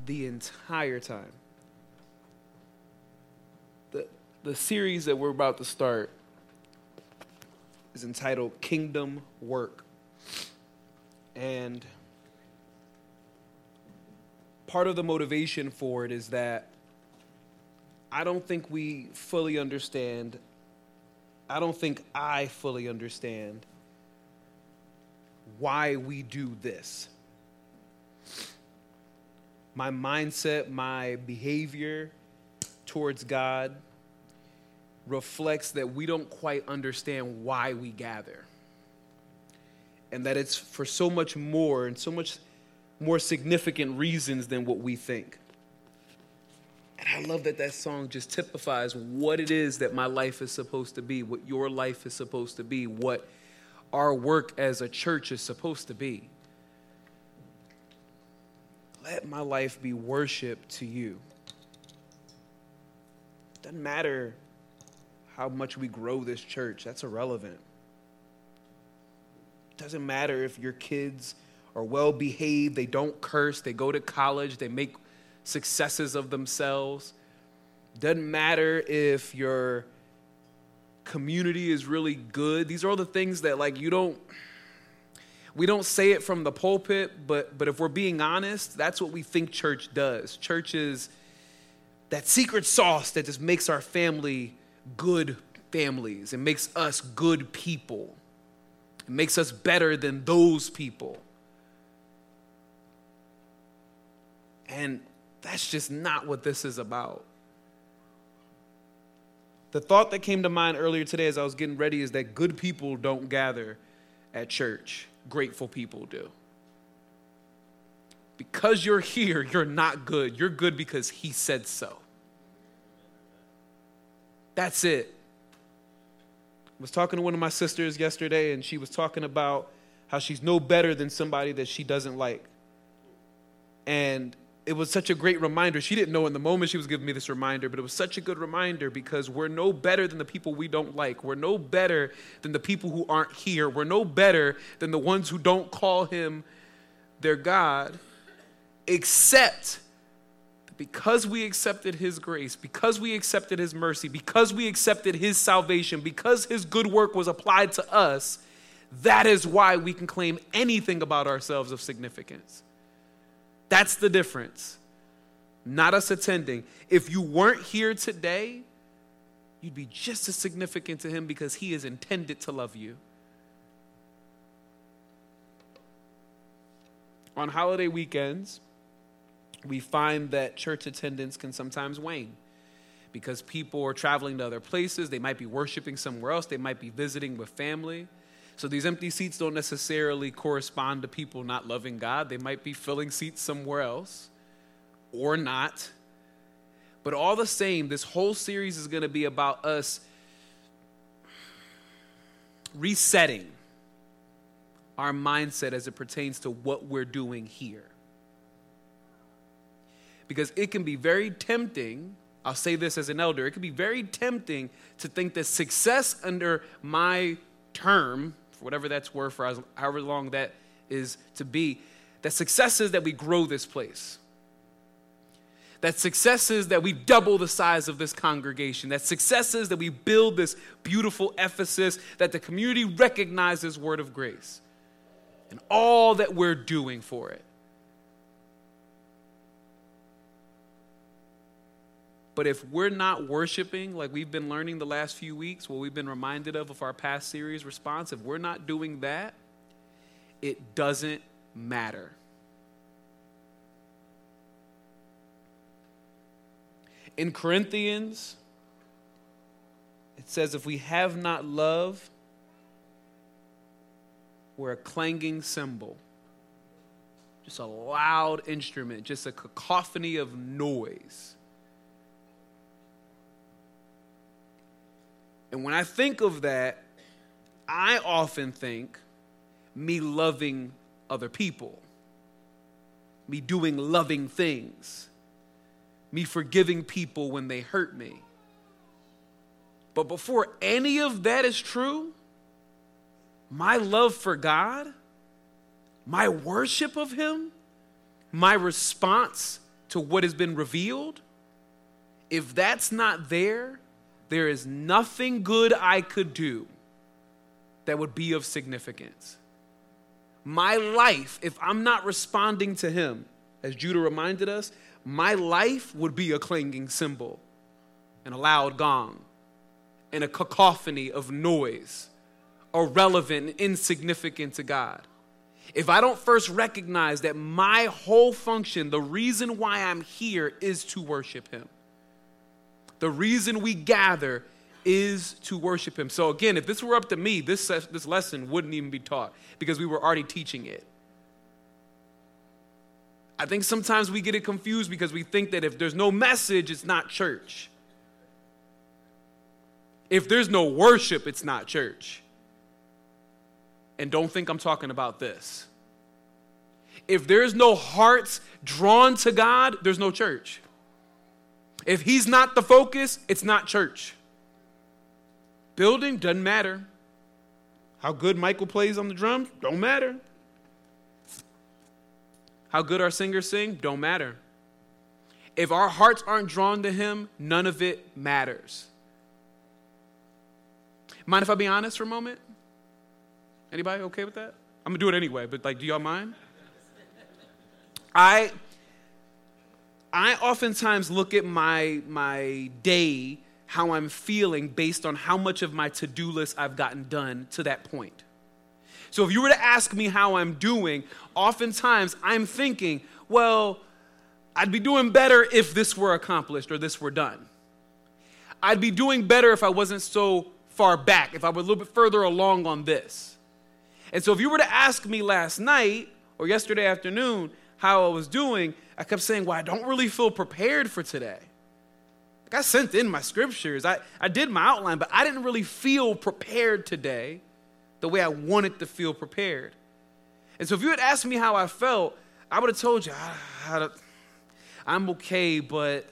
the entire time. The series that we're about to start is entitled Kingdom Work. And part of the motivation for it is that I don't think we fully understand, I don't think I fully understand why we do this. My mindset, my behavior towards God reflects that we don't quite understand why we gather. And that it's for so much more and so much more significant reasons than what we think. And I love that that song just typifies what it is that my life is supposed to be, what your life is supposed to be, what our work as a church is supposed to be. Let my life be worship to you. Doesn't matter how much we grow this church. That's irrelevant. Doesn't matter if your kids are well behaved, they don't curse, they go to college, they make successes of themselves. Doesn't matter if your community is really good. These are all the things that we don't say it from the pulpit, but if we're being honest, that's what we think church does. Church is that secret sauce that just makes our family good families. It makes us good people. It makes us better than those people. And that's just not what this is about. The thought that came to mind earlier today as I was getting ready is that good people don't gather at church. Grateful people do. Because you're here, you're not good. You're good because he said so. That's it. I was talking to one of my sisters yesterday, and she was talking about how she's no better than somebody that she doesn't like. And it was such a great reminder. She didn't know in the moment she was giving me this reminder, but it was such a good reminder because we're no better than the people we don't like. We're no better than the people who aren't here. We're no better than the ones who don't call him their God, except because we accepted his grace, because we accepted his mercy, because we accepted his salvation, because his good work was applied to us. That is why we can claim anything about ourselves of significance. That's the difference. Not us attending. If you weren't here today, you'd be just as significant to him because he is intended to love you. On holiday weekends, we find that church attendance can sometimes wane because people are traveling to other places. They might be worshiping somewhere else. They might be visiting with family. So these empty seats don't necessarily correspond to people not loving God. They might be filling seats somewhere else or not. But all the same, this whole series is going to be about us resetting our mindset as it pertains to what we're doing here. Because it can be very tempting, I'll say this as an elder, it can be very tempting to think that success under my term, for whatever that's worth, for however long that is to be, that success is that we grow this place. That success is that we double the size of this congregation. That success is that we build this beautiful Ephesus, that the community recognizes Word of Grace and all that we're doing for it. But if we're not worshiping like we've been learning the last few weeks, what we've been reminded of our past series response, if we're not doing that, it doesn't matter. In Corinthians, it says if we have not love, we're a clanging cymbal. Just a loud instrument, just a cacophony of noise. And when I think of that, I often think me loving other people, me doing loving things, me forgiving people when they hurt me. But before any of that is true, my love for God, my worship of him, my response to what has been revealed, if that's not there, there is nothing good I could do that would be of significance. My life, if I'm not responding to him, as Judah reminded us, my life would be a clanging cymbal and a loud gong and a cacophony of noise, irrelevant and insignificant to God. If I don't first recognize that my whole function, the reason why I'm here is to worship him. The reason we gather is to worship him. So again, if this were up to me, this lesson wouldn't even be taught because we were already teaching it. I think sometimes we get it confused because we think that if there's no message, it's not church. If there's no worship, it's not church. And don't think I'm talking about this. If there's no hearts drawn to God, there's no church. If he's not the focus, it's not church. Building doesn't matter. How good Michael plays on the drums don't matter. How good our singers sing don't matter. If our hearts aren't drawn to him, none of it matters. Mind if I be honest for a moment? Anybody okay with that? I'm going to do it anyway, but do y'all mind? I oftentimes look at my day, how I'm feeling based on how much of my to-do list I've gotten done to that point. So if you were to ask me how I'm doing, oftentimes I'm thinking, well, I'd be doing better if this were accomplished or this were done. I'd be doing better if I wasn't so far back, if I were a little bit further along on this. And so if you were to ask me last night or yesterday afternoon how I was doing, I kept saying, well, I don't really feel prepared for today. Like I sent in my scriptures. I did my outline, but I didn't really feel prepared today the way I wanted to feel prepared. And so if you had asked me how I felt, I would have told you, I'm okay, but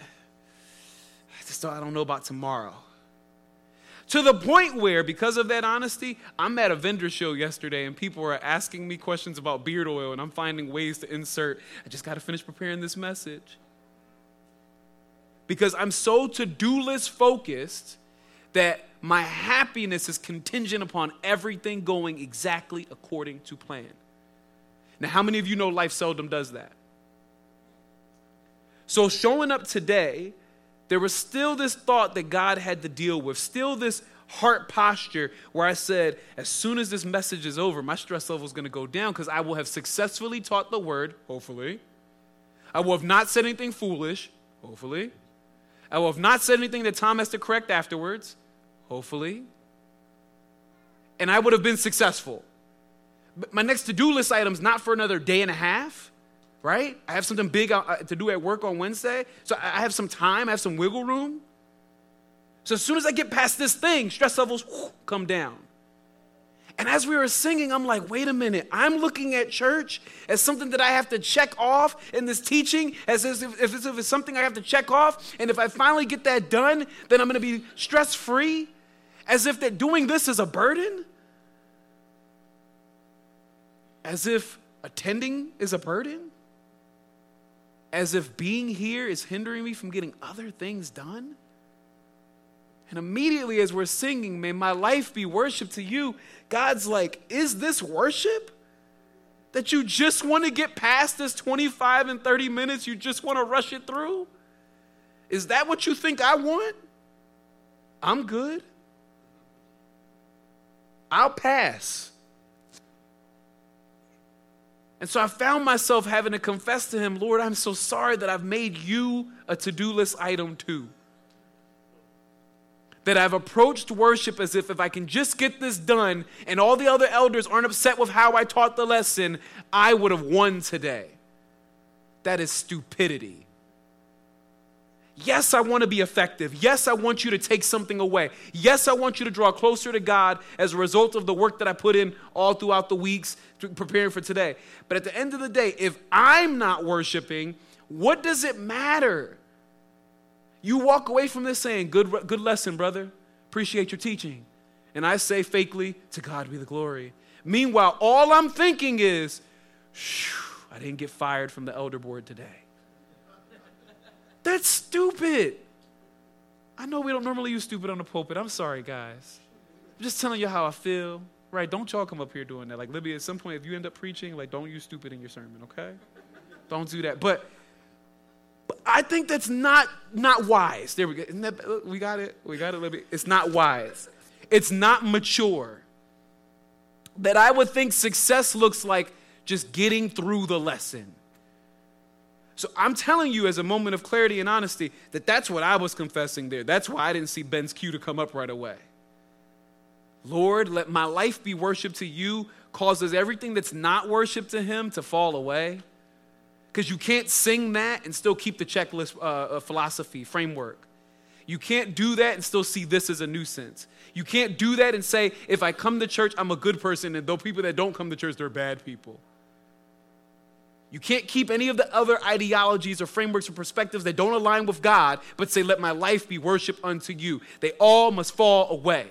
I don't know about tomorrow. To the point where, because of that honesty, I'm at a vendor show yesterday and people are asking me questions about beard oil and I'm finding ways to insert, I just got to finish preparing this message. Because I'm so to-do list focused that my happiness is contingent upon everything going exactly according to plan. Now, how many of you know life seldom does that? So showing up today, there was still this thought that God had to deal with, still this heart posture where I said, as soon as this message is over, my stress level is going to go down because I will have successfully taught the word, hopefully. I will have not said anything foolish, hopefully. I will have not said anything that Tom has to correct afterwards, hopefully. And I would have been successful. But my next to-do list item is not for another day and a half. Right? I have something big to do at work on Wednesday. So I have some time. I have some wiggle room. So as soon as I get past this thing, stress levels come down. And as we were singing, I'm like, wait a minute. I'm looking at church as something that I have to check off in this teaching, as if it's something I have to check off. And if I finally get that done, then I'm going to be stress-free, as if that doing this is a burden. As if attending is a burden. As if being here is hindering me from getting other things done. And immediately as we're singing, may my life be worship to you, God's like, is this worship? That you just want to get past this 25 and 30 minutes, you just want to rush it through? Is that what you think I want? I'm good. I'll pass. And so I found myself having to confess to him, Lord, I'm so sorry that I've made you a to-do list item too. That I've approached worship as if I can just get this done and all the other elders aren't upset with how I taught the lesson, I would have won today. That is stupidity. Yes, I want to be effective. Yes, I want you to take something away. Yes, I want you to draw closer to God as a result of the work that I put in all throughout the weeks preparing for today. But at the end of the day, if I'm not worshiping, what does it matter? You walk away from this saying, good lesson, brother. Appreciate your teaching. And I say fakely, to God be the glory. Meanwhile, all I'm thinking is, I didn't get fired from the elder board today. stupid. I know we don't normally use stupid on the pulpit. I'm sorry, guys. I'm just telling you how I feel. Right? Don't y'all come up here doing that. Like, Libby, at some point, if you end up preaching, like, don't use stupid in your sermon, okay? Don't do that. But I think that's not wise. There we go. We got it. We got it, Libby. It's not wise. It's not mature. That I would think success looks like just getting through the lesson. So I'm telling you as a moment of clarity and honesty that that's what I was confessing there. That's why I didn't see Ben's cue to come up right away. Lord, let my life be worship to you, causes everything that's not worship to him to fall away. Because you can't sing that and still keep the checklist philosophy, framework. You can't do that and still see this as a nuisance. You can't do that and say, if I come to church, I'm a good person, and though people that don't come to church, they're bad people. You can't keep any of the other ideologies or frameworks or perspectives that don't align with God, but say, let my life be worship unto you. They all must fall away.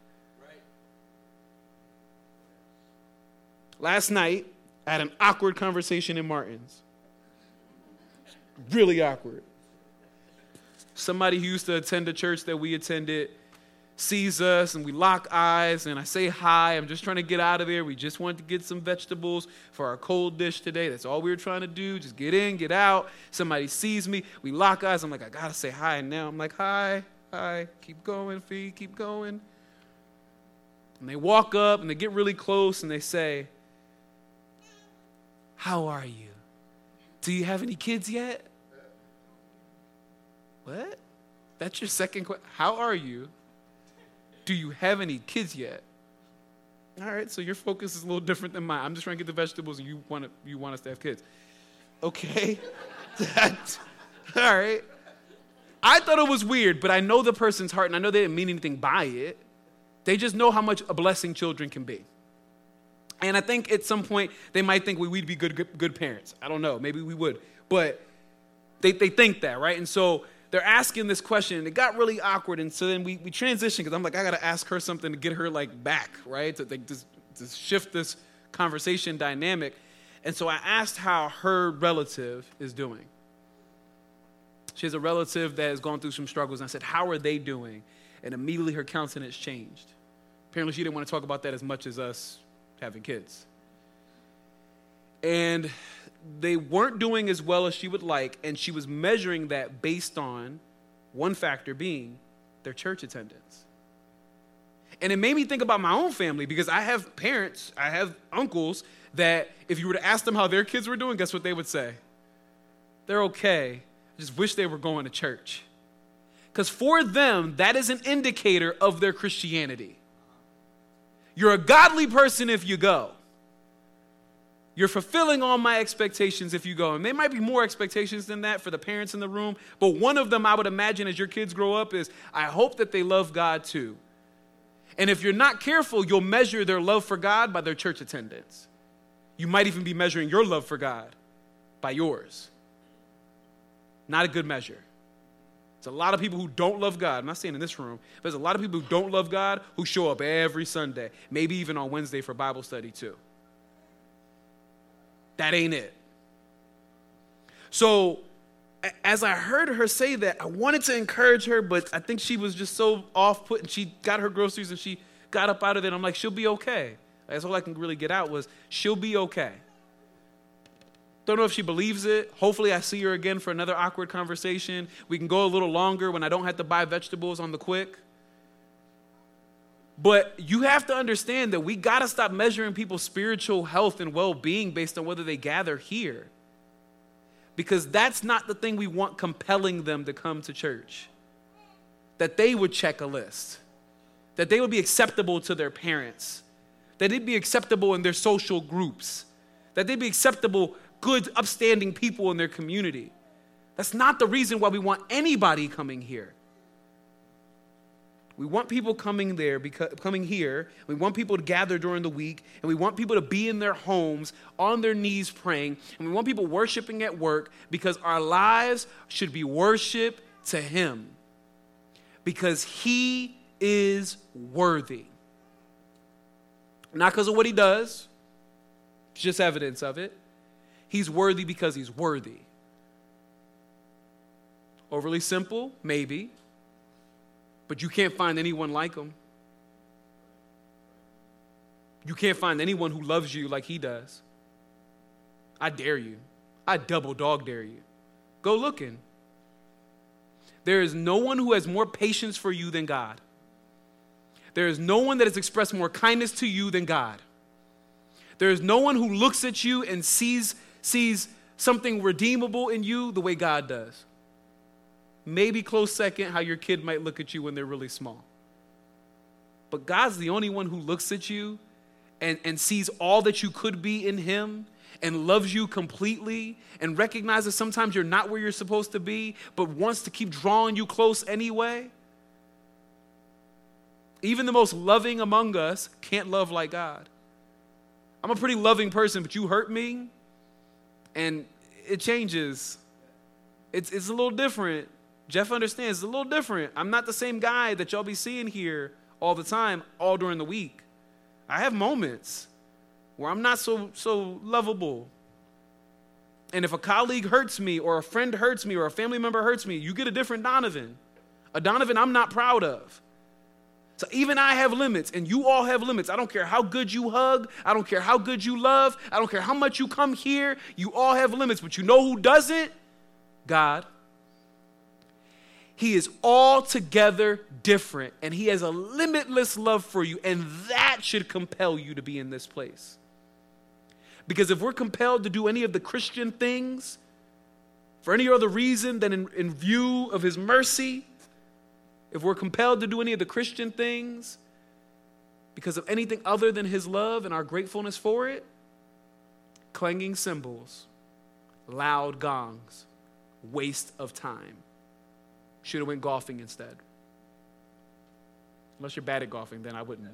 Last night, I had an awkward conversation in Martin's. Really awkward. Somebody who used to attend a church that we attended sees us, and we lock eyes, and I say hi. I'm just trying to get out of there. We just wanted to get some vegetables for our cold dish today. That's all we were trying to do. Just get in, get out. Somebody sees me. We lock eyes. I'm like, I got to say hi. And now I'm like, hi. Keep going, Fee. Keep going. And they walk up, and they get really close, and they say, how are you? Do you have any kids yet? What? That's your second question? How are you? Do you have any kids yet? All right, so your focus is a little different than mine. I'm just trying to get the vegetables, and you want us to have kids. Okay. All right. I thought it was weird, but I know the person's heart, and I know they didn't mean anything by it. They just know how much a blessing children can be. And I think at some point they might think we'd be good parents. I don't know. Maybe we would. But they think that, right? And so they're asking this question, and it got really awkward. And so then we transitioned because I'm like, I got to ask her something to get her like back, right? To shift this conversation dynamic. And so I asked how her relative is doing. She has a relative that has gone through some struggles. And I said, how are they doing? And immediately her countenance changed. Apparently she didn't want to talk about that as much as us having kids. And they weren't doing as well as she would like, and she was measuring that based on one factor being their church attendance. And it made me think about my own family, because I have parents, I have uncles that if you were to ask them how their kids were doing, guess what they would say? They're okay. I just wish they were going to church. Because for them, that is an indicator of their Christianity. You're a godly person if you go. You're fulfilling all my expectations if you go. And there might be more expectations than that for the parents in the room, but one of them I would imagine as your kids grow up is, I hope that they love God too. And if you're not careful, you'll measure their love for God by their church attendance. You might even be measuring your love for God by yours. Not a good measure. There's a lot of people who don't love God. I'm not saying in this room, but there's a lot of people who don't love God who show up every Sunday, maybe even on Wednesday for Bible study too. That ain't it. So as I heard her say that, I wanted to encourage her, but I think she was just so off-put, and she got her groceries and she got up out of it. I'm like, she'll be okay. That's all I can really get out was, she'll be okay. Don't know if she believes it. Hopefully I see her again for another awkward conversation. We can go a little longer when I don't have to buy vegetables on the quick. But you have to understand that we got to stop measuring people's spiritual health and well-being based on whether they gather here. Because that's not the thing we want compelling them to come to church. That they would check a list. That they would be acceptable to their parents. That they'd be acceptable in their social groups. That they'd be acceptable, good, upstanding people in their community. That's not the reason why we want anybody coming here. We want people coming here. We want people to gather during the week, and we want people to be in their homes, on their knees praying, and we want people worshiping at work because our lives should be worship to Him because He is worthy. Not because of what He does, it's just evidence of it. He's worthy because He's worthy. Overly simple? Maybe. But you can't find anyone like him. You can't find anyone who loves you like he does. I dare you. I double dog dare you. Go looking. There is no one who has more patience for you than God. There is no one that has expressed more kindness to you than God. There is no one who looks at you and sees something redeemable in you the way God does. Maybe close second how your kid might look at you when they're really small. But God's the only one who looks at you and sees all that you could be in him and loves you completely and recognizes sometimes you're not where you're supposed to be, but wants to keep drawing you close anyway. Even the most loving among us can't love like God. I'm a pretty loving person, but you hurt me, and it changes. It's a little different. Jeff understands it's a little different. I'm not the same guy that y'all be seeing here all the time, all during the week. I have moments where I'm not so lovable. And if a colleague hurts me or a friend hurts me or a family member hurts me, you get a different Donovan. A Donovan I'm not proud of. So even I have limits, and you all have limits. I don't care how good you hug. I don't care how good you love. I don't care how much you come here. You all have limits, but you know who doesn't? God. He is altogether different, and he has a limitless love for you, and that should compel you to be in this place. Because if we're compelled to do any of the Christian things for any other reason than in view of his mercy, if we're compelled to do any of the Christian things because of anything other than his love and our gratefulness for it, clanging cymbals, loud gongs, waste of time. Should have went golfing instead. Unless you're bad at golfing, then I wouldn't.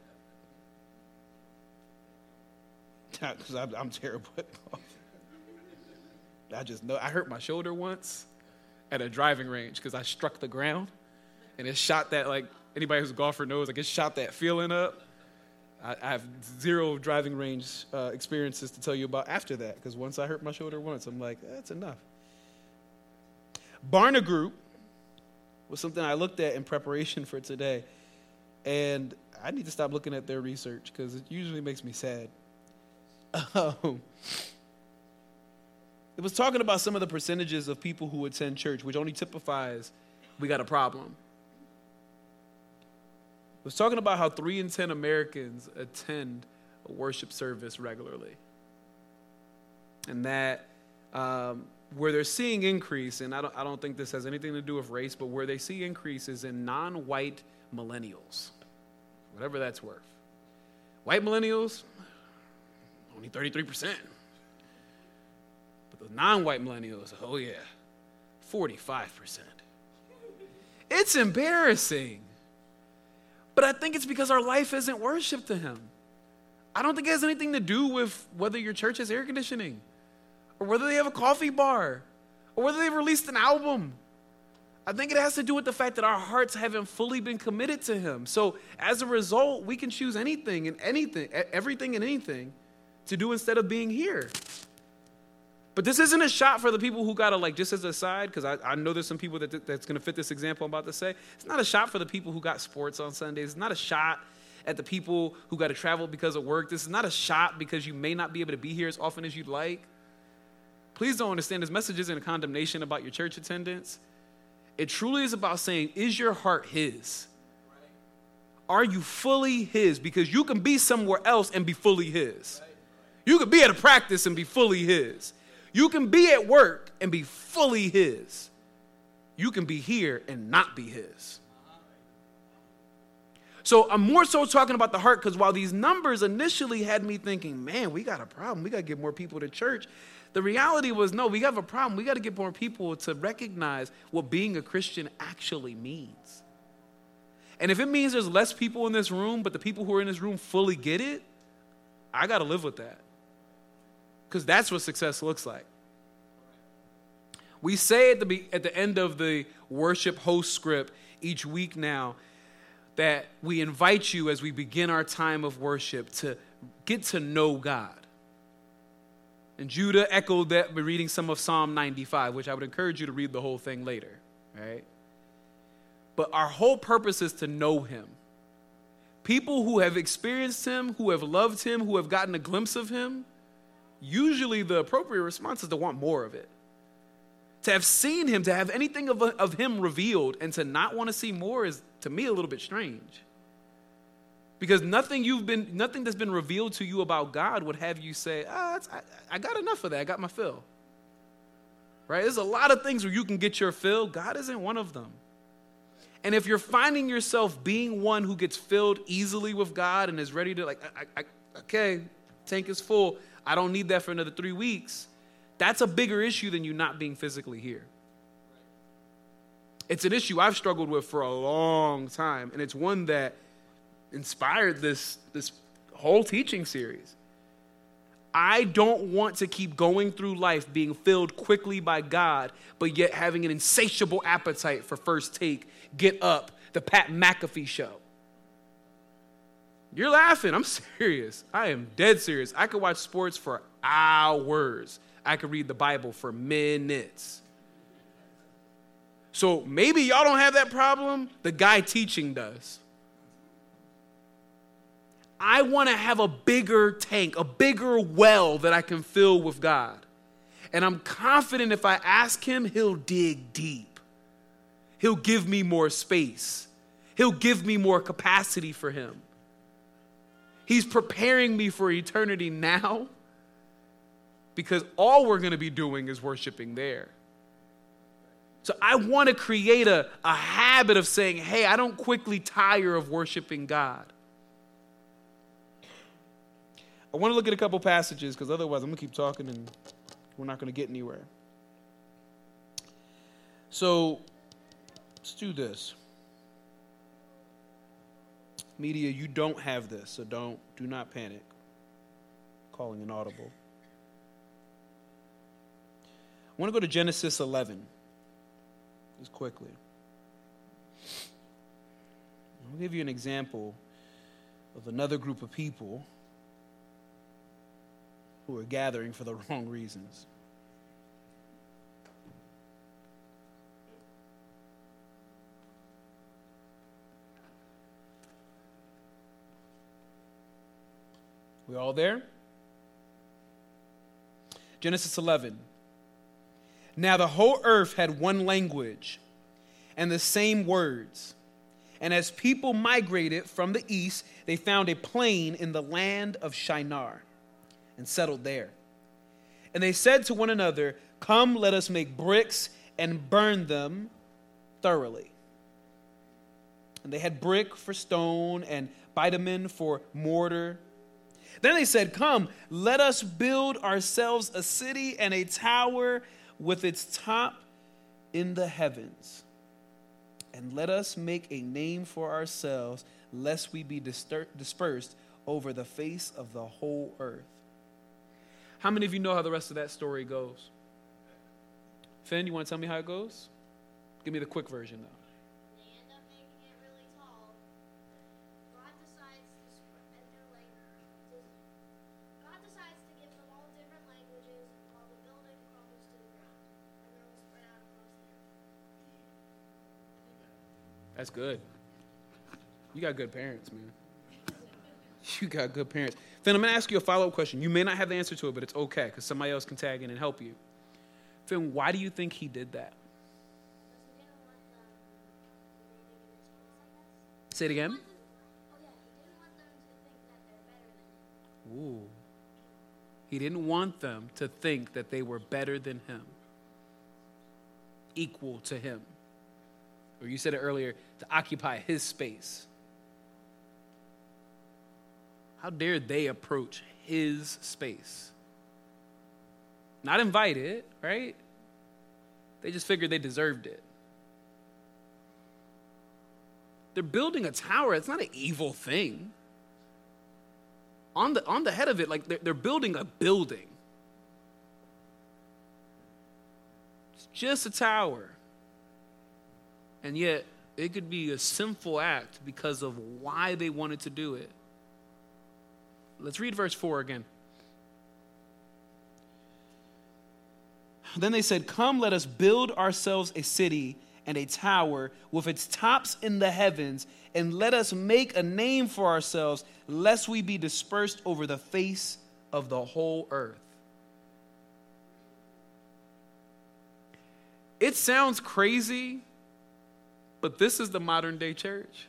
Because I'm terrible at golfing. I just know. I hurt my shoulder once at a driving range because I struck the ground. And it shot that, like, anybody who's a golfer knows, like, it shot that feeling up. I have zero driving range experiences to tell you about after that, because once I hurt my shoulder once, I'm like, that's enough. Barna Group was something I looked at in preparation for today, and I need to stop looking at their research, because it usually makes me sad. It was talking about some of the percentages of people who attend church, which only typifies we got a problem. It was talking about how 3 in 10 Americans attend a worship service regularly. And that where they're seeing increase, and I don't think this has anything to do with race, but where they see increases in non-white millennials, whatever that's worth. White millennials, only 33%. But the non-white millennials, oh yeah, 45%. It's embarrassing. But I think it's because our life isn't worship to him. I don't think it has anything to do with whether your church has air conditioning or whether they have a coffee bar or whether they've released an album. I think it has to do with the fact that our hearts haven't fully been committed to him. So as a result, we can choose anything and anything, everything and anything to do instead of being here. But this isn't a shot for the people who got to, like, just as a side, because I know there's some people that's going to fit this example I'm about to say. It's not a shot for the people who got sports on Sundays. It's not a shot at the people who got to travel because of work. This is not a shot because you may not be able to be here as often as you'd like. Please don't understand this message isn't a condemnation about your church attendance. It truly is about saying, is your heart his? Are you fully his? Because you can be somewhere else and be fully his. You could be at a practice and be fully his. You can be at work and be fully his. You can be here and not be his. So I'm more so talking about the heart, because while these numbers initially had me thinking, man, we got a problem. We got to get more people to church. The reality was, no, we have a problem. We got to get more people to recognize what being a Christian actually means. And if it means there's less people in this room, but the people who are in this room fully get it, I got to live with that. Because that's what success looks like. We say at the end of the worship host script each week now that we invite you as we begin our time of worship to get to know God. And Judah echoed that by reading some of Psalm 95, which I would encourage you to read the whole thing later. right? But our whole purpose is to know him. People who have experienced him, who have loved him, who have gotten a glimpse of him, usually the appropriate response is to want more of it. To have seen him, to have anything of him revealed, and to not want to see more is, to me, a little bit strange. Because nothing that's been revealed to you about God would have you say, I got enough of that. I got my fill. Right? There's a lot of things where you can get your fill. God isn't one of them. And if you're finding yourself being one who gets filled easily with God and is ready to okay, tank is full. I don't need that for another 3 weeks. That's a bigger issue than you not being physically here. It's an issue I've struggled with for a long time, and it's one that inspired this whole teaching series. I don't want to keep going through life being filled quickly by God, but yet having an insatiable appetite for First Take, Get Up, the Pat McAfee show. You're laughing. I'm serious. I am dead serious. I could watch sports for hours. I could read the Bible for minutes. So maybe y'all don't have that problem. The guy teaching does. I want to have a bigger tank, a bigger well that I can fill with God. And I'm confident if I ask him, he'll dig deep. He'll give me more space. He'll give me more capacity for him. He's preparing me for eternity now because all we're going to be doing is worshiping there. So I want to create a habit of saying, hey, I don't quickly tire of worshiping God. I want to look at a couple passages because otherwise I'm going to keep talking and we're not going to get anywhere. So let's do this. Media, you don't have this, so do not panic. Calling an audible. I want to go to Genesis 11. Just quickly. I'll give you an example of another group of people who are gathering for the wrong reasons. We all there? Genesis 11. Now the whole earth had one language and the same words. And as people migrated from the east, they found a plain in the land of Shinar and settled there. And they said to one another, come, let us make bricks and burn them thoroughly. And they had brick for stone and bitumen for mortar. Then they said, come, let us build ourselves a city and a tower with its top in the heavens. And let us make a name for ourselves, lest we be dispersed over the face of the whole earth. How many of you know how the rest of that story goes? Finn, you want to tell me how it goes? Give me the quick version, though. They end up making it really tall. God decides to give them all different languages while the building crumbles to the ground, and they're all spread out across the earth. That's good. You got good parents, man. You got good parents. Finn, I'm going to ask you a follow-up question. You may not have the answer to it, but it's okay because somebody else can tag in and help you. Finn, why do you think he did that? Say it again. Ooh. He didn't want them to think that they were better than him, equal to him. Or you said it earlier, to occupy his space. How dare they approach his space? Not invited, right? They just figured they deserved it. They're building a tower. It's not an evil thing. On the head of it, like they're building a building. It's just a tower. And yet, it could be a sinful act because of why they wanted to do it. Let's read verse 4 again. Then they said, come, let us build ourselves a city and a tower with its tops in the heavens, and let us make a name for ourselves, lest we be dispersed over the face of the whole earth. It sounds crazy, but this is the modern day church.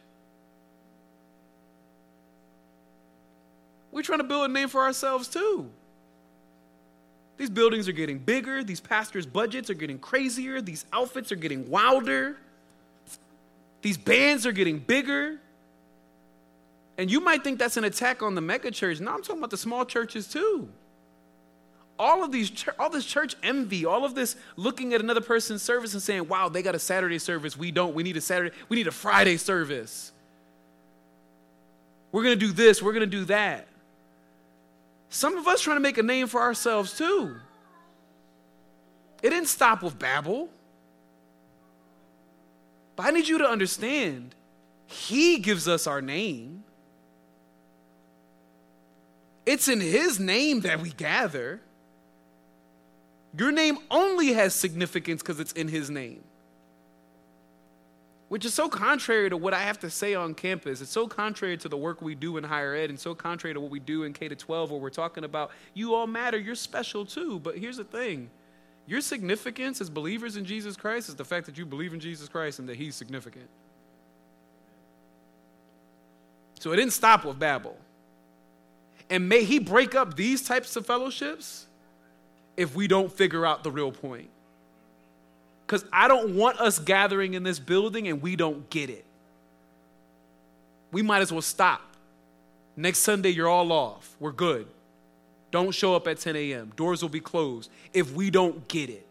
We're trying to build a name for ourselves too. These buildings are getting bigger. These pastors' budgets are getting crazier. These outfits are getting wilder. These bands are getting bigger. And you might think that's an attack on the mega church. No, I'm talking about the small churches too. All this church envy, all of this looking at another person's service and saying, wow, they got a Saturday service. We don't. We need a Friday service. We're going to do this. We're going to do that. Some of us trying to make a name for ourselves too. It didn't stop with Babel. But I need you to understand, he gives us our name. It's in his name that we gather. Your name only has significance because it's in his name. Which is so contrary to what I have to say on campus. It's so contrary to the work we do in higher ed and so contrary to what we do in K-12 where we're talking about you all matter, you're special too. But here's the thing. Your significance as believers in Jesus Christ is the fact that you believe in Jesus Christ and that he's significant. So it didn't stop with Babel. And may he break up these types of fellowships if we don't figure out the real point. Because I don't want us gathering in this building and we don't get it. We might as well stop. Next Sunday, you're all off. We're good. Don't show up at 10 a.m. Doors will be closed if we don't get it.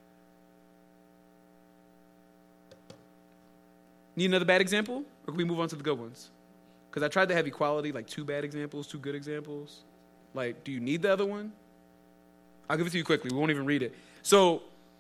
Need another bad example? Or can we move on to the good ones? Because I tried to have equality, like 2 bad examples, 2 good examples. Like, do you need the other one? I'll give it to you quickly. We won't even read it. So,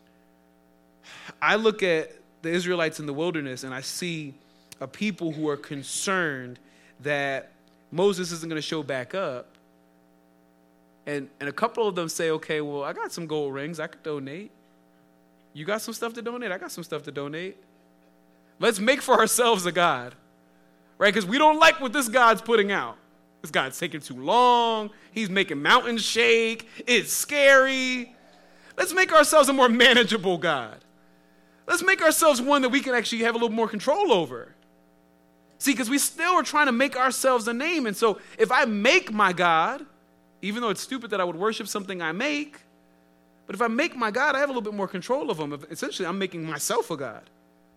I look at the Israelites in the wilderness and I see a people who are concerned that Moses isn't going to show back up. And a couple of them say, okay, well, I got some gold rings. I could donate. You got some stuff to donate? I got some stuff to donate. Let's make for ourselves a God. Right? Because we don't like what this God's putting out. This God's taking too long. He's making mountains shake. It's scary. Let's make ourselves a more manageable God. Let's make ourselves one that we can actually have a little more control over. See, because we still are trying to make ourselves a name. And so if I make my God, even though it's stupid that I would worship something I make, but if I make my God, I have a little bit more control of him. Essentially, I'm making myself a God.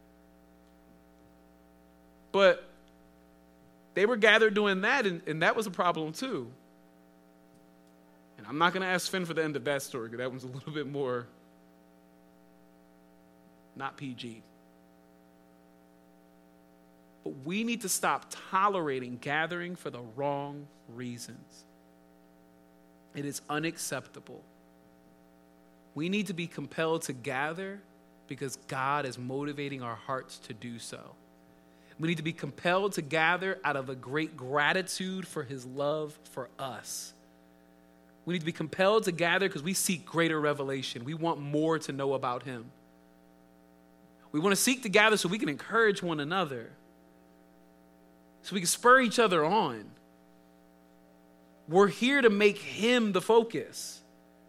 But they were gathered doing that, and that was a problem too. And I'm not going to ask Finn for the end of that story, because that one's a little bit more not PG. But we need to stop tolerating gathering for the wrong reasons. It is unacceptable. We need to be compelled to gather because God is motivating our hearts to do so. We need to be compelled to gather out of a great gratitude for his love for us. We need to be compelled to gather because we seek greater revelation. We want more to know about him. We want to seek to gather so we can encourage one another, so we can spur each other on. We're here to make him the focus.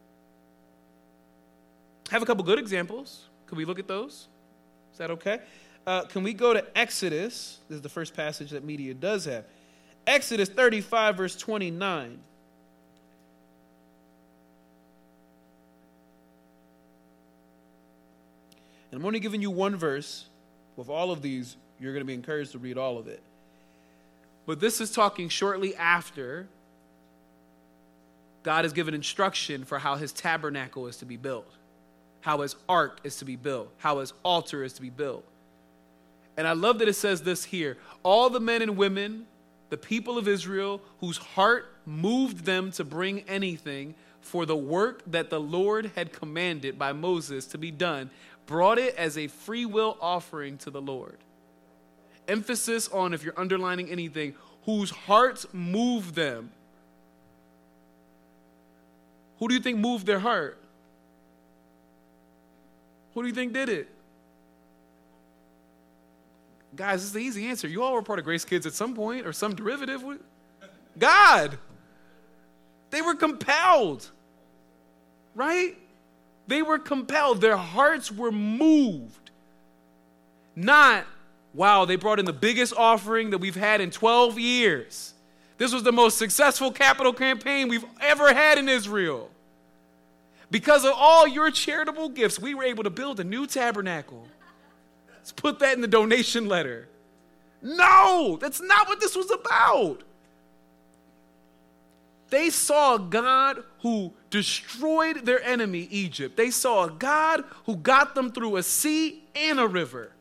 I have a couple good examples. Can we look at those? Is that okay? Can we go to Exodus? This is the first passage that media does have. Exodus 35, verse 29. And I'm only giving you one verse. With all of these, you're going to be encouraged to read all of it. But this is talking shortly after God has given instruction for how his tabernacle is to be built, how his ark is to be built, how his altar is to be built. And I love that it says this here. All the men and women, the people of Israel, whose heart moved them to bring anything for the work that the Lord had commanded by Moses to be done, brought it as a free will offering to the Lord. Emphasis on, if you're underlining anything, whose hearts moved them. Who do you think moved their heart? Who do you think did it? Guys, this is the easy answer. You all were part of Grace Kids at some point or some derivative. God. They were compelled. Right? They were compelled. Their hearts were moved. Not, wow, they brought in the biggest offering that we've had in 12 years. This was the most successful capital campaign we've ever had in Israel. Because of all your charitable gifts, we were able to build a new tabernacle. Let's put that in the donation letter. No, that's not what this was about. They saw a God who destroyed their enemy, Egypt. They saw a God who got them through a sea and a river.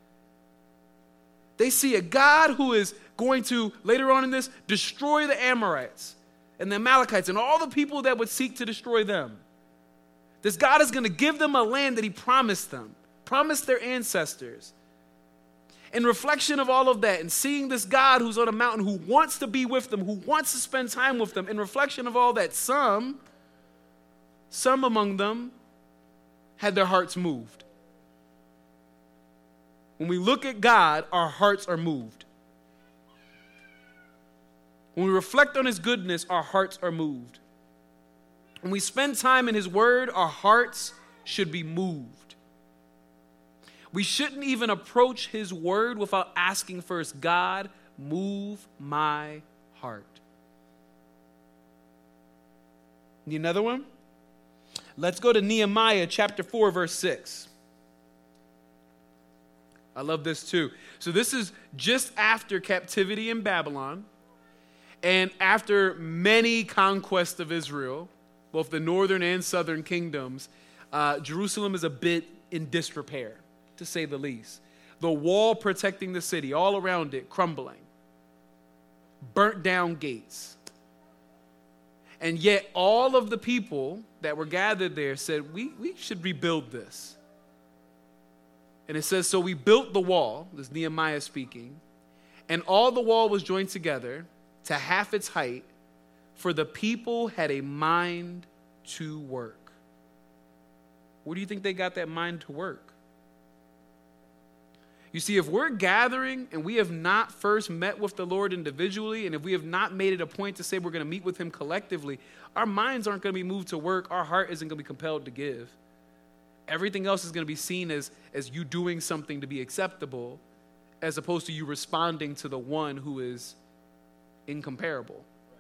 They see a God who is going to, later on in this, destroy the Amorites and the Amalekites and all the people that would seek to destroy them. This God is going to give them a land that he promised them, promised their ancestors. In reflection of all of that and seeing this God who's on a mountain who wants to be with them, who wants to spend time with them, in reflection of all that, some among them had their hearts moved. When we look at God, our hearts are moved. When we reflect on his goodness, our hearts are moved. When we spend time in his word, our hearts should be moved. We shouldn't even approach his word without asking first, God, move my heart. Need another one? Let's go to Nehemiah chapter 4, verse 6. I love this too. So this is just after captivity in Babylon and after many conquests of Israel, both the northern and southern kingdoms. Jerusalem is a bit in disrepair, to say the least. The wall protecting the city, all around it, crumbling. Burnt down gates. And yet all of the people that were gathered there said, we should rebuild this. And it says, so we built the wall, this is Nehemiah speaking, and all the wall was joined together to half its height, for the people had a mind to work. Where do you think they got that mind to work? You see, if we're gathering and we have not first met with the Lord individually, and if we have not made it a point to say we're going to meet with him collectively, our minds aren't going to be moved to work. Our heart isn't going to be compelled to give. Everything else is going to be seen as you doing something to be acceptable, as opposed to you responding to the one who is incomparable.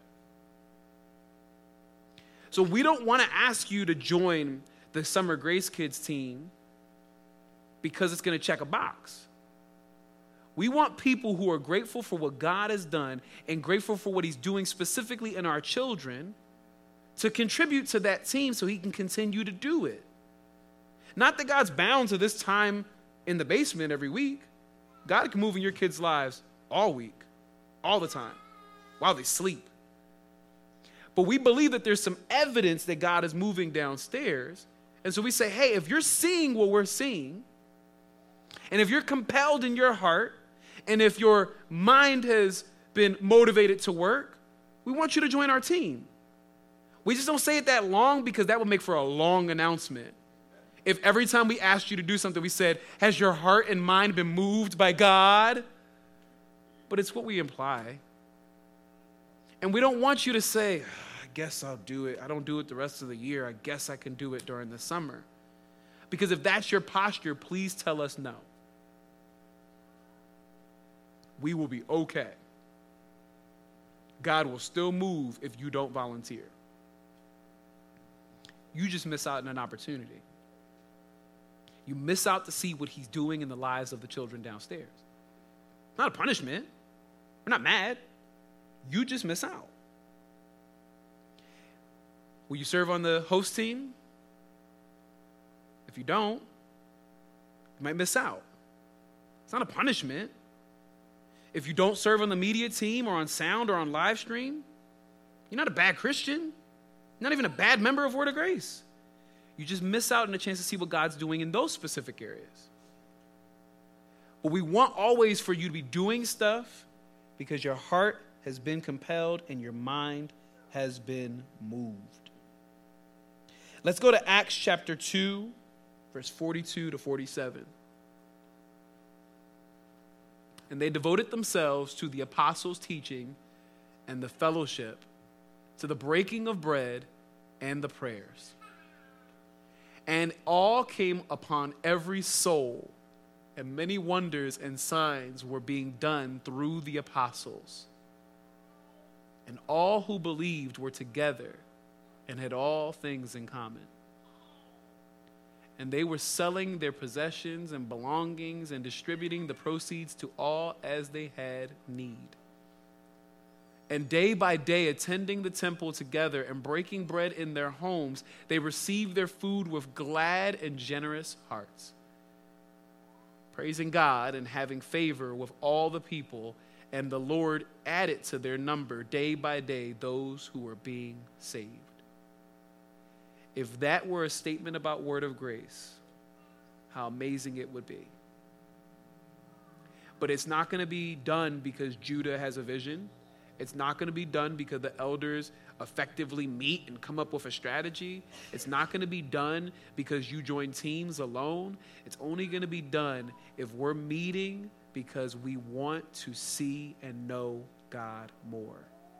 So we don't want to ask you to join the Summer Grace Kids team because it's going to check a box. We want people who are grateful for what God has done and grateful for what he's doing specifically in our children to contribute to that team so he can continue to do it. Not that God's bound to this time in the basement every week. God can move in your kids' lives all week, all the time, while they sleep. But we believe that there's some evidence that God is moving downstairs. And so we say, hey, if you're seeing what we're seeing, and if you're compelled in your heart, and if your mind has been motivated to work, we want you to join our team. We just don't say it that long because that would make for a long announcement. If every time we asked you to do something, we said, has your heart and mind been moved by God? But it's what we imply. And we don't want you to say, I guess I'll do it. I don't do it the rest of the year. I guess I can do it during the summer. Because if that's your posture, please tell us no. We will be okay. God will still move if you don't volunteer. You just miss out on an opportunity. You miss out to see what he's doing in the lives of the children downstairs. Not a punishment. We're not mad. You just miss out. Will you serve on the host team? If you don't, you might miss out. It's not a punishment. If you don't serve on the media team or on sound or on live stream, you're not a bad Christian. You're not even a bad member of Word of Grace. You just miss out on a chance to see what God's doing in those specific areas. But we want always for you to be doing stuff because your heart has been compelled and your mind has been moved. Let's go to Acts chapter 2, verse 42 to 47. And they devoted themselves to the apostles' teaching and the fellowship, to the breaking of bread and the prayers. And all came upon every soul, and many wonders and signs were being done through the apostles. And all who believed were together and had all things in common. And they were selling their possessions and belongings and distributing the proceeds to all as they had need. And day by day, attending the temple together and breaking bread in their homes, they received their food with glad and generous hearts, praising God and having favor with all the people. And the Lord added to their number day by day those who were being saved. If that were a statement about Word of Grace, how amazing it would be. But it's not going to be done because Judah has a vision. It's not going to be done because the elders effectively meet and come up with a strategy. It's not going to be done because you join teams alone. It's only going to be done if we're meeting because we want to see and know God more.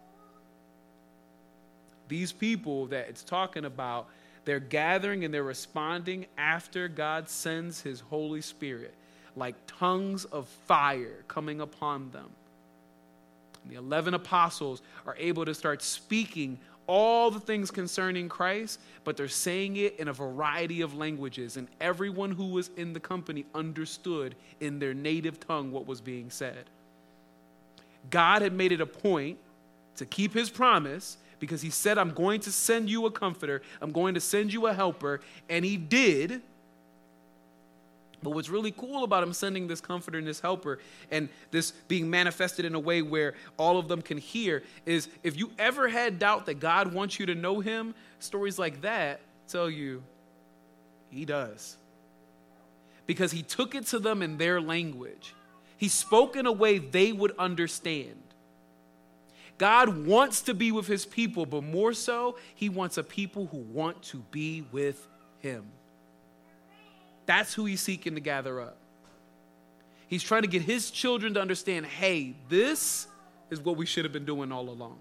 These people that it's talking about, they're gathering and they're responding after God sends his Holy Spirit, like tongues of fire coming upon them. And the 11 apostles are able to start speaking all the things concerning Christ, but they're saying it in a variety of languages, and everyone who was in the company understood in their native tongue what was being said. God had made it a point to keep his promise because he said, I'm going to send you a comforter, I'm going to send you a helper, and he did. But what's really cool about him sending this comforter and this helper and this being manifested in a way where all of them can hear is if you ever had doubt that God wants you to know him, stories like that tell you he does. Because he took it to them in their language. He spoke in a way they would understand. God wants to be with his people, but more so, he wants a people who want to be with him. That's who he's seeking to gather up. He's trying to get his children to understand, hey, this is what we should have been doing all along.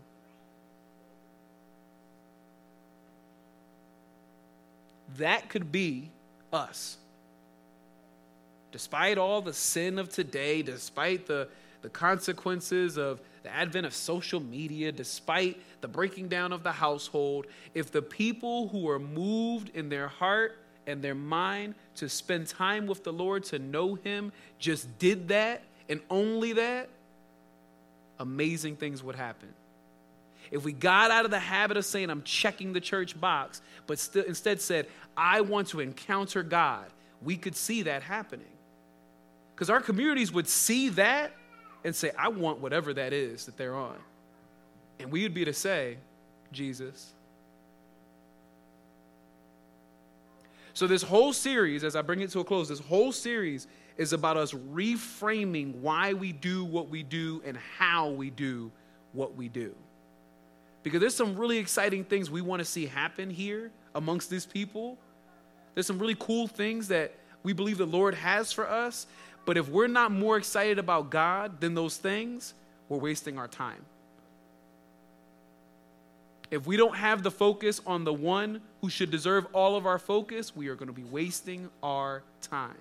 That could be us. Despite all the sin of today, despite the consequences of the advent of social media, despite the breaking down of the household, if the people who are moved in their heart and their mind to spend time with the Lord, to know him, just did that and only that, amazing things would happen. If we got out of the habit of saying, I'm checking the church box, but still instead said, I want to encounter God, we could see that happening. Because our communities would see that and say, I want whatever that is that they're on. And we would be to say, Jesus. So this whole series, as I bring it to a close, this whole series is about us reframing why we do what we do and how we do what we do. Because there's some really exciting things we want to see happen here amongst these people. There's some really cool things that we believe the Lord has for us. But if we're not more excited about God than those things, we're wasting our time. If we don't have the focus on the one who should deserve all of our focus, we are going to be wasting our time.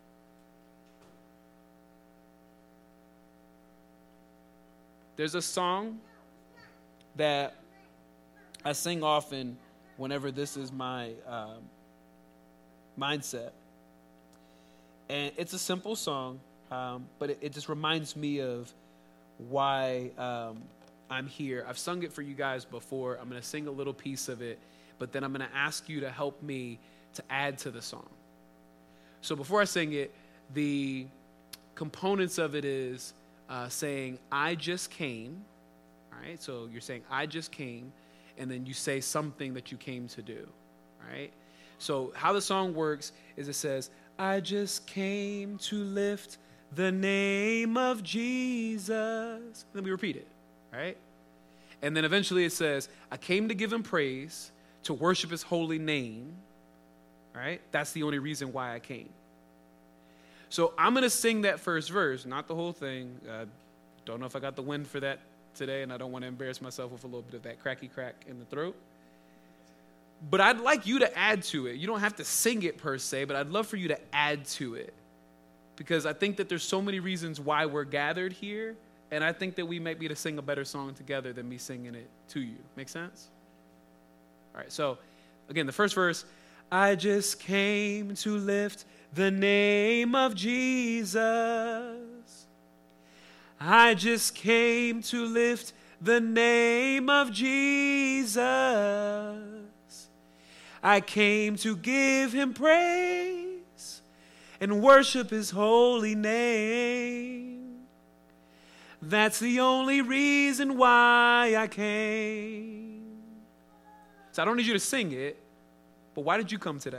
There's a song that I sing often whenever this is my mindset. And it's a simple song, but it just reminds me of why I'm here. I've sung it for you guys before. I'm going to sing a little piece of it, but then I'm going to ask you to help me to add to the song. So before I sing it, the components of it is saying, I just came. All right, so you're saying, I just came, and then you say something that you came to do. All right, so how the song works is it says, I just came to lift the name of Jesus. And then we repeat it. Right? And then eventually it says, I came to give him praise, to worship his holy name. Right? That's the only reason why I came. So I'm going to sing that first verse, not the whole thing. Don't know if I got the wind for that today, and I don't want to embarrass myself with a little bit of that cracky crack in the throat. But I'd like you to add to it. You don't have to sing it per se, but I'd love for you to add to it. Because I think that there's so many reasons why we're gathered here, and I think that we might be able to sing a better song together than me singing it to you. Make sense? All right, so again, the first verse, I just came to lift the name of Jesus. I just came to lift the name of Jesus. I came to give him praise and worship his holy name. That's the only reason why I came. So I don't need you to sing it, but why did you come today?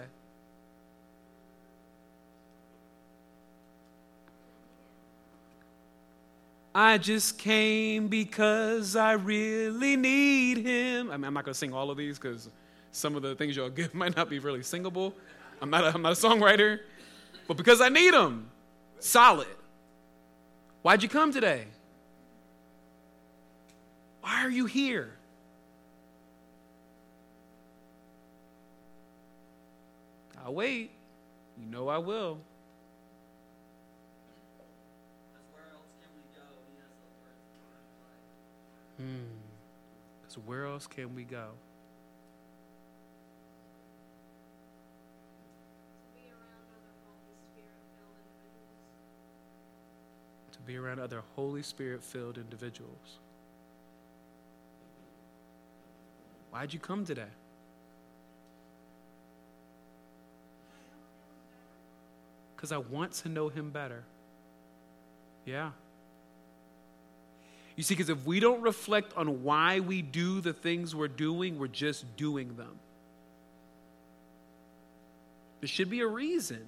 I just came because I really need him. I mean, I'm not going to sing all of these because some of the things y'all give might not be really singable. I'm not a songwriter. But because I need him. Solid. Why'd you come today? Why are you here? I'll wait. You know I will. So where else can we go? To be around other Holy Spirit-filled individuals. Why'd you come today? Because I want to know him better. Yeah. You see, because if we don't reflect on why we do the things we're doing, we're just doing them. There should be a reason.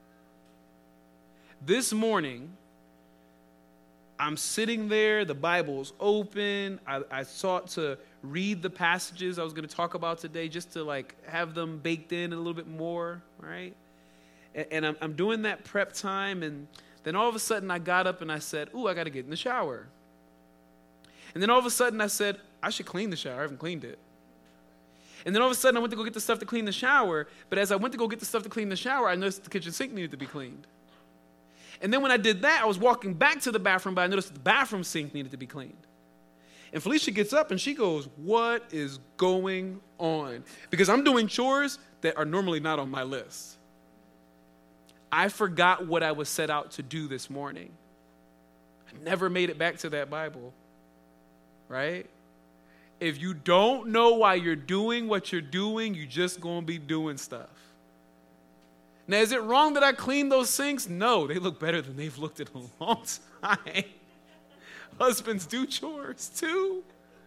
This morning, I'm sitting there, the Bible's open. I sought to read the passages I was going to talk about today just to have them baked in a little bit more, right? And I'm doing that prep time, and then all of a sudden I got up and I said, ooh, I got to get in the shower. And then all of a sudden I said, I should clean the shower. I haven't cleaned it. And then all of a sudden I went to go get the stuff to clean the shower. But as I went to go get the stuff to clean the shower, I noticed the kitchen sink needed to be cleaned. And then when I did that, I was walking back to the bathroom, but I noticed the bathroom sink needed to be cleaned. And Felicia gets up and she goes, what is going on? Because I'm doing chores that are normally not on my list. I forgot what I was set out to do this morning. I never made it back to that Bible. Right? If you don't know why you're doing what you're doing, you're just going to be doing stuff. Now, is it wrong that I clean those sinks? No, they look better than they've looked in a long time. Husbands do chores too.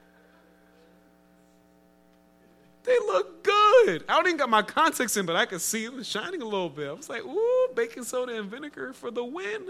They look good. I don't even got my contacts in, but I could see it was shining a little bit. I was like, ooh, baking soda and vinegar for the win.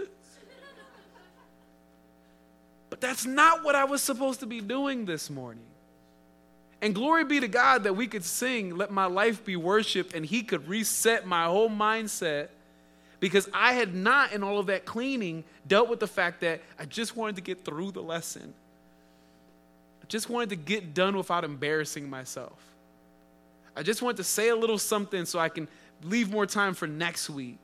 But that's not what I was supposed to be doing this morning. And glory be to God that we could sing, Let My Life Be Worship, and he could reset my whole mindset because I had not, in all of that cleaning, dealt with the fact that I just wanted to get through the lesson. I just wanted to get done without embarrassing myself. I just wanted to say a little something so I can leave more time for next week.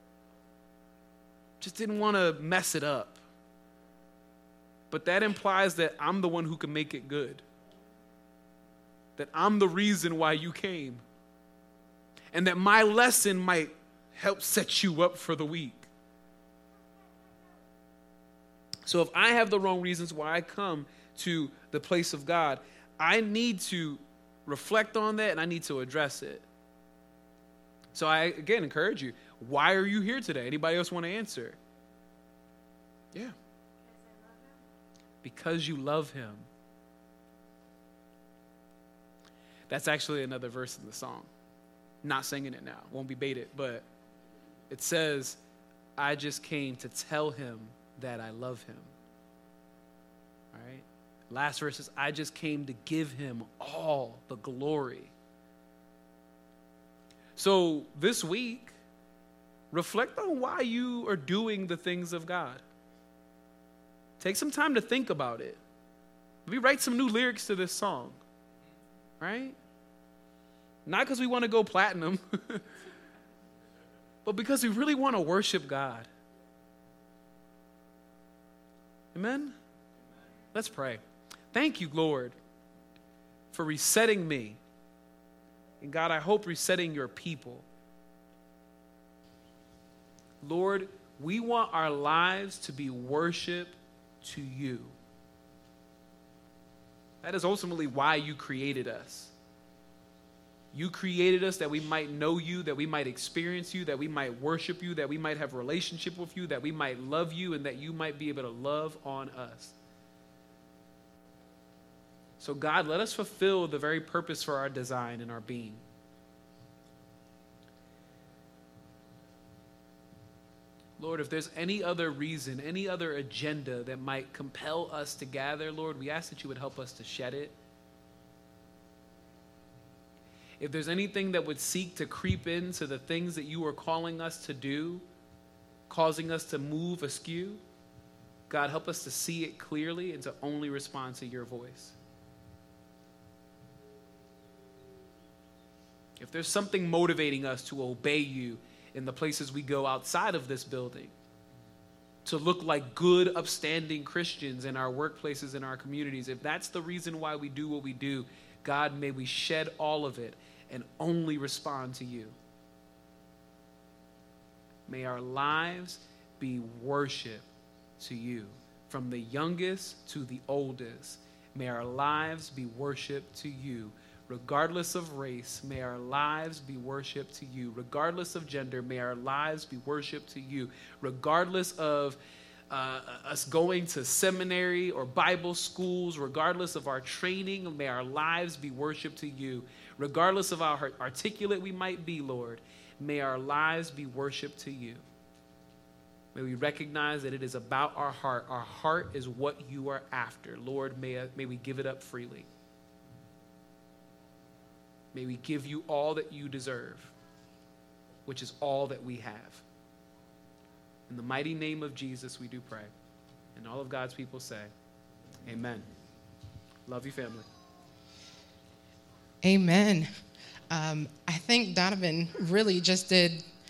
Just didn't want to mess it up. But that implies that I'm the one who can make it good. That I'm the reason why you came. And that my lesson might help set you up for the week. So if I have the wrong reasons why I come to the place of God, I need to reflect on that and I need to address it. So I, again, encourage you. Why are you here today? Anybody else want to answer? Yeah. Because you love him. That's actually another verse in the song. Not singing it now. Won't be baited, but it says, I just came to tell him that I love him. All right? Last verse is, I just came to give him all the glory. So this week, reflect on why you are doing the things of God. Take some time to think about it. Maybe write some new lyrics to this song, right? Not because we want to go platinum, but because we really want to worship God. Amen? Let's pray. Thank you, Lord, for resetting me. And God, I hope resetting your people. Lord, we want our lives to be worship to you. That is ultimately why you created us. You created us that we might know you, that we might experience you, that we might worship you, that we might have a relationship with you, that we might love you, and that you might be able to love on us. So God, let us fulfill the very purpose for our design and our being. Lord, if there's any other reason, any other agenda that might compel us to gather, Lord, we ask that you would help us to shed it. If there's anything that would seek to creep into the things that you are calling us to do, causing us to move askew, God, help us to see it clearly and to only respond to your voice. If there's something motivating us to obey you in the places we go outside of this building, to look like good, upstanding Christians in our workplaces, in our communities, if that's the reason why we do what we do, God, may we shed all of it and only respond to you. May our lives be worship to you, from the youngest to the oldest. May our lives be worship to you. Regardless of race, may our lives be worship to you. Regardless of gender, may our lives be worship to you. Regardless of us going to seminary or Bible schools, regardless of our training, may our lives be worship to you. Regardless of how articulate we might be, Lord, may our lives be worship to you. May we recognize that it is about our heart. Our heart is what you are after. Lord, may we give it up freely. May we give you all that you deserve, which is all that we have. In the mighty name of Jesus, we do pray. And all of God's people say, amen. Love you, family. Amen. I think Donovan really just did